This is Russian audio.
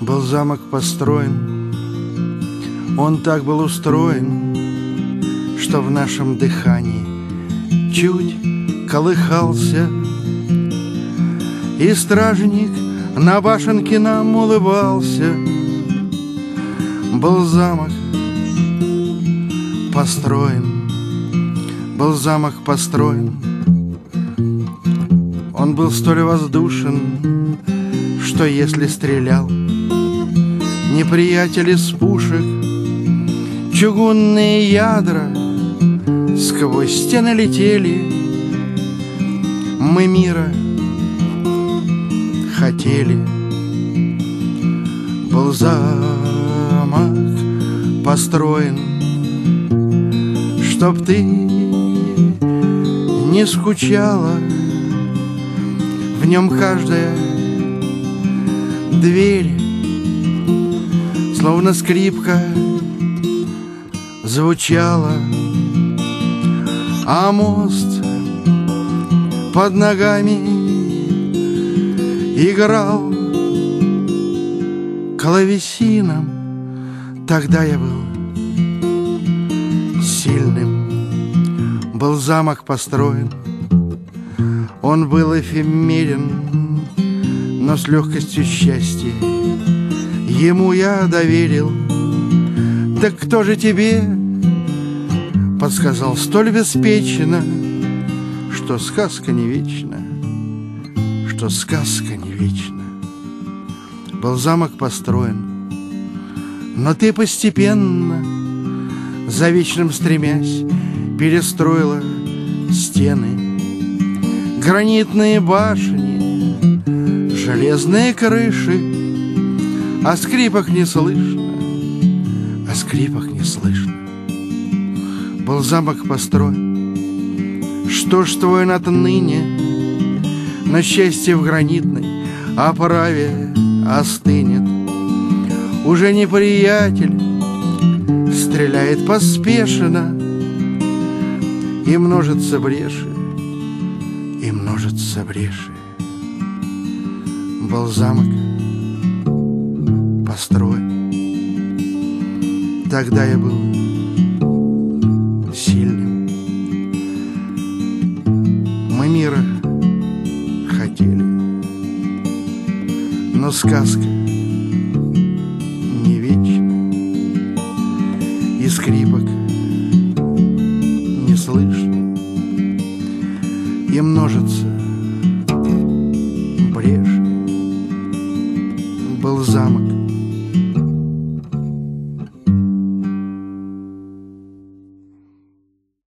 Был замок построен, он так был устроен, что в нашем дыхании чуть колыхался, и стражник на башенке нам улыбался. Был замок построен, был замок построен, он был столь воздушен, что если стрелял неприятель из пушек, чугунные ядра сквозь стены летели. Мы мира хотели. Был замок построен, чтоб ты не скучала. В нем каждая дверь словно скрипка звучала, а мост под ногами играл клавесином. Тогда я был сильным. Был замок построен, он был эфемерен, но с легкостью счастья ему я доверил. Так кто же тебе подсказал столь беспечно, что сказка не вечна, что сказка не вечна? Был замок построен, но ты постепенно, за вечным стремясь, перестроила стены, гранитные башни, железные крыши. О скрипах не слышно, о скрипах не слышно. Был замок построен, что ж твой отныне на счастье в гранитной оправе остынет. Уже неприятель стреляет поспешно, и множатся бреши, и множатся бреши. Был замок построен, тогда я был сильным. Мы мира хотели, но сказка не вечна, и скрипок не слышно, и множатся бреши. Был замок